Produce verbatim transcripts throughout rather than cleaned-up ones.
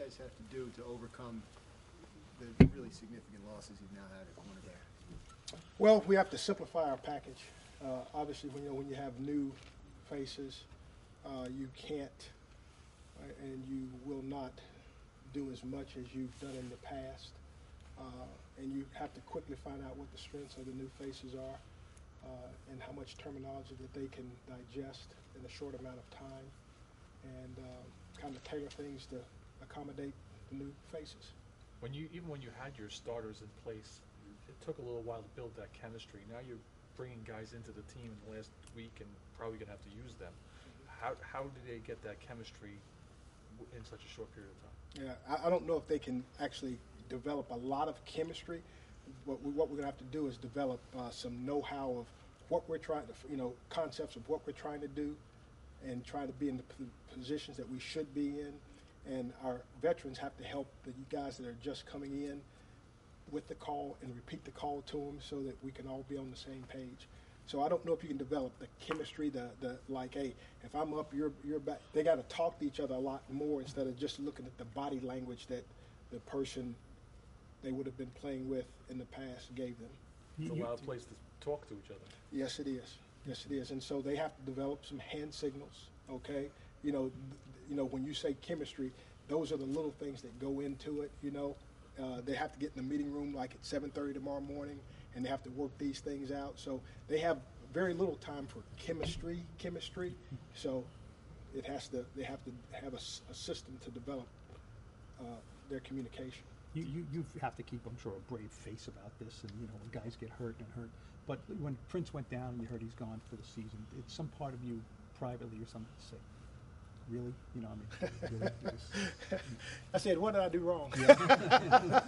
guys have to do to overcome the really significant losses you've now had at cornerback? Well, we have to simplify our package. Uh, obviously, when you know when you have new faces, uh, you can't uh, and you will not do as much as you've done in the past, uh, and you have to quickly find out what the strengths of the new faces are uh, and how much terminology that they can digest in a short amount of time, and uh, kind of tailor things to accommodate the new faces. When you even when you had your starters in place, it took a little while to build that chemistry. Now you're bringing guys into the team in the last week and probably gonna have to use them. How how do they get that chemistry w- in such a short period of time? Yeah, I, I don't know if they can actually develop a lot of chemistry. What, we, what we're going to have to do is develop uh, some know-how of what we're trying to, you know, concepts of what we're trying to do and trying to be in the p- positions that we should be in. And our veterans have to help the guys that are just coming in with the call and repeat the call to them so that we can all be on the same page. So I don't know if you can develop the chemistry, the, the like, hey, if I'm up, you're you're back. They got to talk to each other a lot more instead of just looking at the body language that the person they would have been playing with in the past gave them. It's a wild place to talk to each other. Yes, it is. Yes, it is. And so they have to develop some hand signals. Okay, you know, th- you know, when you say chemistry, those are the little things that go into it. You know, uh, they have to get in the meeting room like at seven thirty tomorrow morning, and they have to work these things out. So they have very little time for chemistry. Chemistry. So it has to. They have to have a, s- a system to develop uh, their communication. You, you you have to keep, I'm sure, a brave face about this, and you know when guys get hurt and hurt. But when Prince went down and you heard he's gone for the season, it's some part of you privately or something to say, really, you know, I mean, really, it was, I said, what did I do wrong? yeah.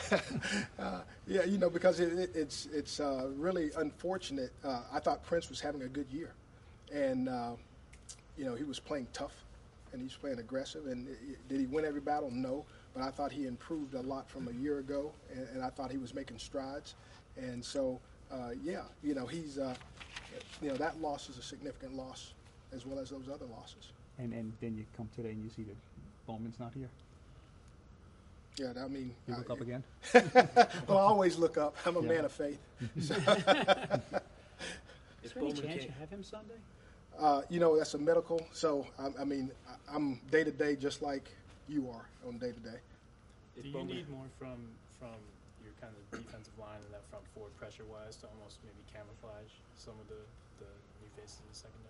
uh, yeah, you know, because it, it, it's it's uh, really unfortunate. Uh, I thought Prince was having a good year, and uh, you know he was playing tough, and he was playing aggressive. And it, did he win every battle? No, but I thought he improved a lot from a year ago, and, and I thought he was making strides. And so, uh, yeah, you know, he's uh, you know that loss is a significant loss, as well as those other losses. And and then you come today and you see that Bowman's not here. Yeah, I mean, You look uh, up again. well, I always look up. I'm a Yeah. man of faith. So, Is Is there any Bowman chance can't- you have him Sunday? uh, you know, that's a medical. So, I, I mean, I, I'm day to day just like you are on day to day. Is Do you Bowman- need more from from your kind of defensive line and that front forward pressure wise to almost maybe camouflage some of the, the new faces in the secondary?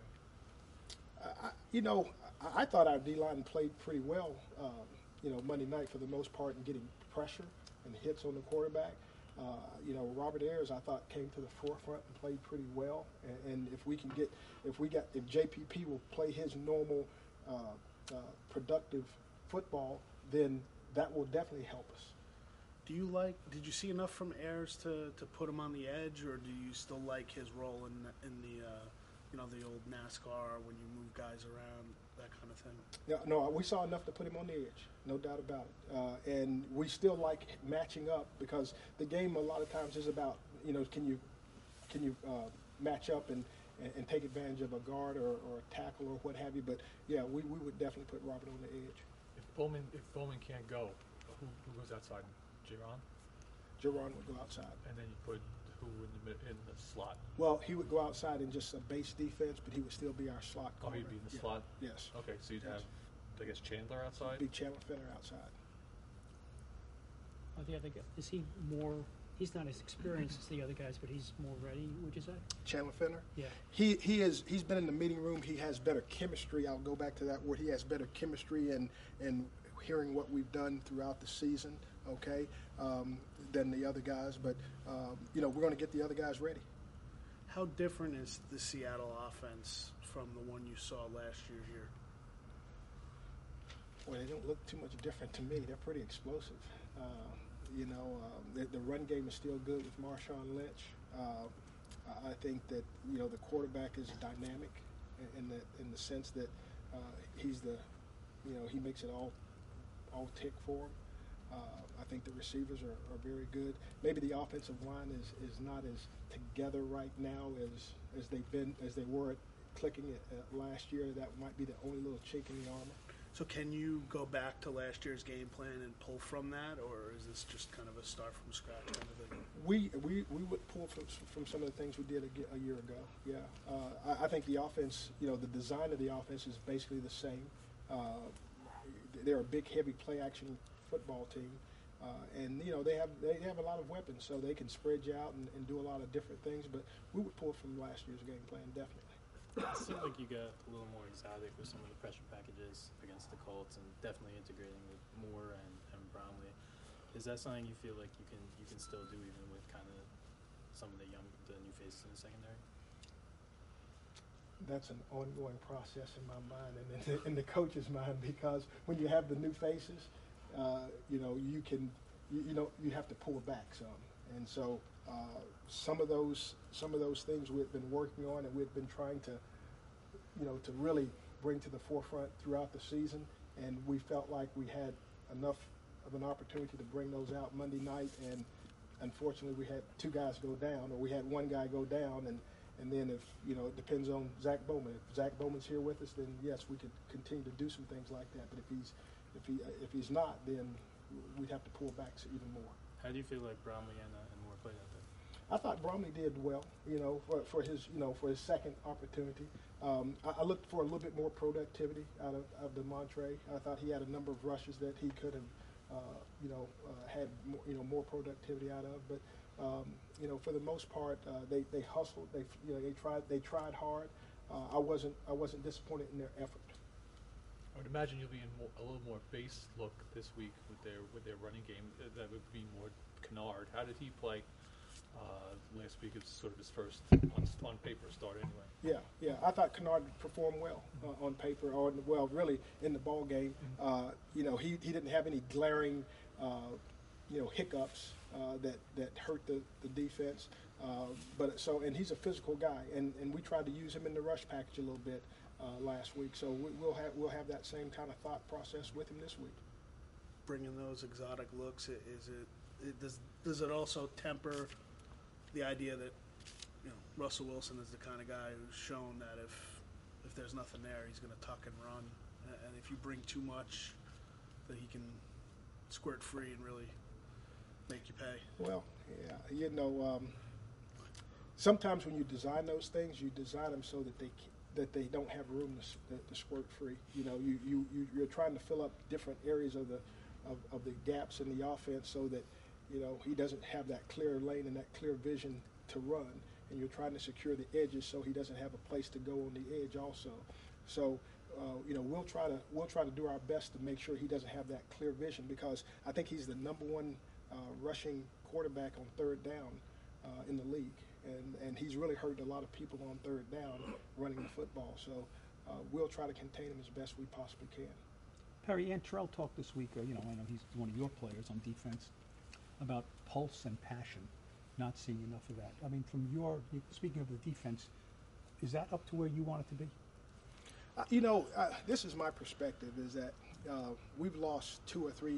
I, you know, I, I thought our D line played pretty well. Um, you know, Monday night for the most part, in getting pressure and hits on the quarterback. Uh, you know, Robert Ayers, I thought, came to the forefront and played pretty well. And, and if we can get, if we got, if J P P will play his normal, uh, uh, productive football, then that will definitely help us. Do you like? Did you see enough from Ayers to, to put him on the edge, or do you still like his role in in the uh, you know the old NASCAR when you move guys around, that kind of thing? Yeah, no, we saw enough to put him on the edge, no doubt about it. Uh, and we still like matching up because the game a lot of times is about, you know, can you can you uh, match up and, and, and take advantage of a guard or, or a tackle or what have you. But yeah, we, we would definitely put Robert on the edge. If Bowman if Bowman can't go, who, who goes outside? Jaron? Jaron would go outside. And then you put who in the mid- in the slot? Well, he would go outside in just a base defense, but he would still be our slot Oh, corner. he'd be in the Yeah. slot. Yes. Okay, so you'd Yes. have, I guess, Chandler outside. Be Chandler Fenner outside. Or the other guy, is he more? He's not as experienced as the other guys, but he's more ready. Would you say? Chandler Fenner? Yeah. He he is he's been in the meeting room. He has better chemistry. I'll go back to that word. He has better chemistry and and hearing what we've done throughout the season. Okay, um, than the other guys. But um, you know we're going to get the other guys ready. How different is the Seattle offense from the one you saw last year here? Well, they don't look too much different to me. They're pretty explosive. Uh, you know, um, the, the run game is still good with Marshawn Lynch. Uh, I I think that you know the quarterback is dynamic in, in the in the sense that uh, he's the, you know, he makes it all all tick for him. Uh, I think the receivers are, are very good. Maybe the offensive line is, is not as together right now as as they've been as they were at clicking it uh, last year. That might be the only little chink in the armor. So can you go back to last year's game plan and pull from that, or is this just kind of a start from scratch kind of thing? We, we, we would pull from, from some of the things we did a, ge- a year ago, yeah. Uh, I, I think the offense, you know, the design of the offense is basically the same. Uh, they're a big, heavy play-action football team. Uh, and, you know, they have they have a lot of weapons, so they can spread you out and, and do a lot of different things. But we would pull from last year's game plan, definitely. It seemed like you got a little more exotic with some of the pressure packages against the Colts, and definitely integrating with Moore and, and Bromley. Is that something you feel like you can you can still do even with kind of some of the young the new faces in the secondary? That's an ongoing process in my mind and in the, in the coach's mind, because when you have the new faces, uh, you know, you can, you, you know, you have to pull back some. And so uh, some of those, some of those things we've been working on and we've been trying to, you know, to really bring to the forefront throughout the season. And we felt like we had enough of an opportunity to bring those out Monday night. And unfortunately, we had two guys go down, or we had one guy go down. And, and then if, you know, it depends on Zach Bowman. If Zach Bowman's here with us, then yes, we could continue to do some things like that. But if he's, if he, if he's not, then we'd have to pull back even more. How do you feel like Bromley and, uh, and Moore played out there? I thought Bromley did well, you know, for, for his, you know, for his second opportunity. Um, I, I looked for a little bit more productivity out of, of DeMontre. I thought he had a number of rushes that he could have, uh, you know, uh, had more, you know, more productivity out of. But um, you know, for the most part, uh, they they hustled. They, you know, they tried they tried hard. Uh, I wasn't I wasn't disappointed in their effort. I would imagine you'll be in more, a little more base look this week with their with their running game. Uh, That would be more Kennard. How did he play uh, last week? It was sort of his first on, on paper start anyway. Yeah, yeah. I thought Kennard performed well uh, on paper, or well, really in the ball game. Uh, you know, he, he didn't have any glaring, uh, you know, hiccups uh, that that hurt the, the defense. Uh, but so, and he's a physical guy, and, and we tried to use him in the rush package a little bit uh, last week. So we, we'll have we'll have that same kind of thought process with him this week. Bringing those exotic looks, i- is it, it does does it also temper the idea that, you know, Russell Wilson is the kind of guy who's shown that if if there's nothing there, he's going to tuck and run, A- and if you bring too much, that he can squirt free and really make you pay. Well, yeah, you know, um, sometimes when you design those things, you design them so that they ca- that they don't have room to, s- to squirt free. You know, you, you, you you're trying to fill up different areas of the of, of the gaps in the offense so that, you know, he doesn't have that clear lane and that clear vision to run, and you're trying to secure the edges so he doesn't have a place to go on the edge also. So, uh, you know, we'll try to we'll try to do our best to make sure he doesn't have that clear vision, because I think he's the number one uh, rushing quarterback on third down uh, in the league, and and he's really hurt a lot of people on third down running the football. So uh, we'll try to contain him as best we possibly can. Perry, Antrell talked this week, uh, you know, I know he's one of your players on defense, about pulse and passion, not seeing enough of that. I mean, from your, speaking of the defense, is that up to where you want it to be? Uh, you know, uh, this is my perspective, is that uh, we've lost two or three,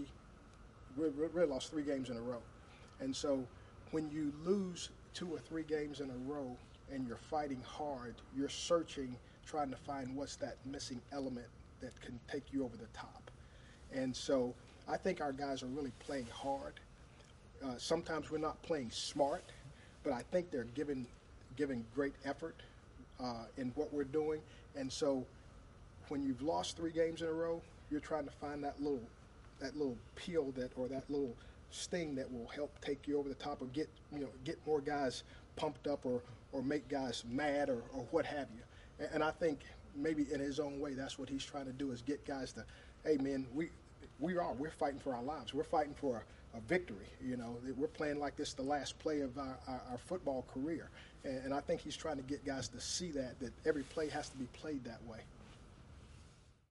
we've really lost three games in a row. And so when you lose two or three games in a row and you're fighting hard, you're searching, trying to find what's that missing element that can take you over the top. And so I think our guys are really playing hard. Uh, sometimes we're not playing smart, but I think they're giving giving great effort uh, in what we're doing. And so when you've lost three games in a row, you're trying to find that little that little peel that or that little sting that will help take you over the top, or get you know get more guys pumped up, or or make guys mad, or, or what have you. And, and I think maybe in his own way, that's what he's trying to do, is get guys to, hey man, we we are we're fighting for our lives. We're fighting for a, a victory. You know, we're playing like this the last play of our, our, our football career. And, and I think he's trying to get guys to see that that every play has to be played that way.